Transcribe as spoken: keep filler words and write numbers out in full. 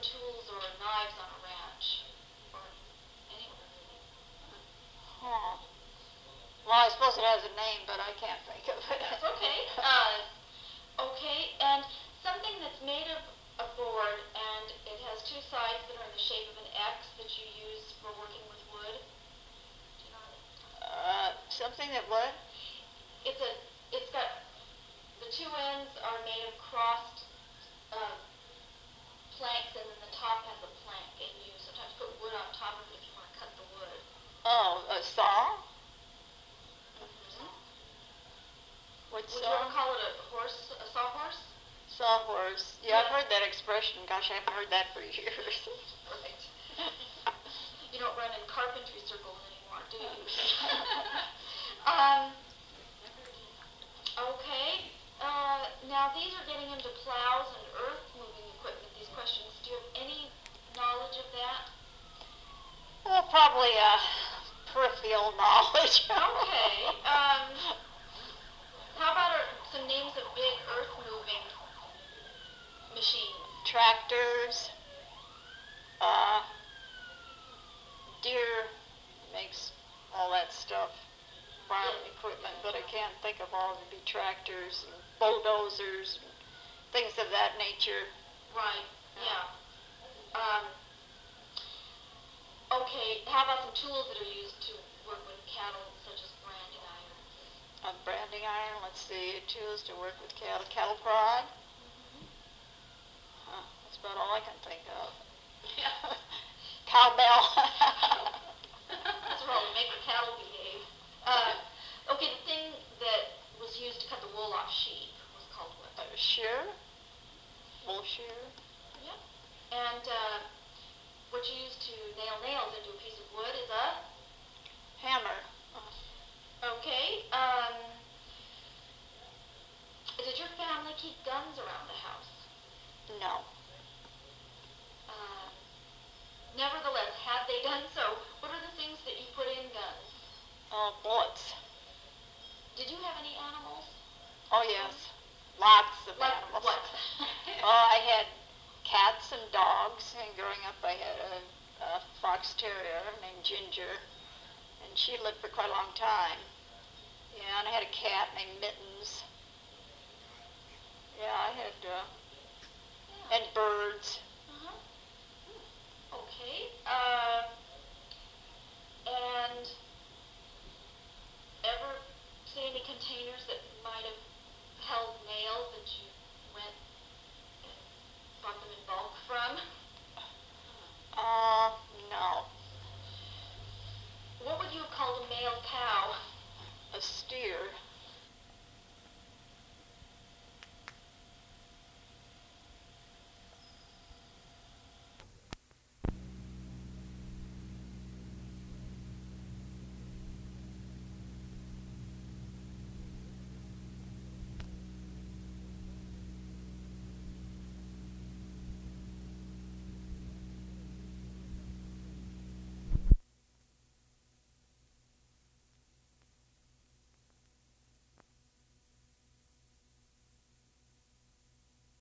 tools or knives on a ranch, or anywhere really. Huh. Well, I suppose it has a name, but I can't think of it. That's okay. Uh, okay, and something that's made of a board, and it has two sides that are in the shape of an X that you use for working with wood. Do you know what I'm talking about? Uh, something that what? It's a, it's got, the two ends are made of crossed uh, planks, and then the top has a plank, and you sometimes put wood on top of it if you want to cut the wood. Oh, a saw? Mm-hmm. What Would you saw? ever call it a horse, a sawhorse? Sawhorse. Yeah, I've heard that expression. Gosh, I haven't heard that for years. Right. You don't run in carpentry circles anymore, do you? um, okay. Uh, now these are getting into plows and earth-moving equipment, these questions. Do you have any knowledge of that? Well, probably uh, peripheral knowledge. Okay. Um, how about our, some names of big earth-moving machines? Tractors. Uh, Deere makes all that stuff. Farm Yeah. equipment, but I can't think of all of them. Be tractors and bulldozers and things of that nature. Right, yeah. Um, okay, how about some tools that are used to work with cattle, such as branding irons? A branding iron, let's see, tools to work with cattle. Cattle prod. Mm-hmm. Huh, that's about all I can think of. Yeah. Cowbell. That's wrong, make the cattle behave. Uh, okay, the thing that was used to cut the wool off sheep was called what? Uh, shear. Wool shear. Yeah. And uh, what you use to nail nails into a piece of wood is a? Hammer. Okay. Um, did your family keep guns around the house? No. Um, nevertheless, had they done so, what are the things that you put in guns? Oh, bullets. Did you have any animals? Oh, yes. Lots of Like animals. what? Oh, I had cats and dogs, and growing up I had a, a fox terrier named Ginger, and she lived for quite a long time. Yeah, and I had a cat named Mittens. Yeah, I had, uh, Yeah. and birds.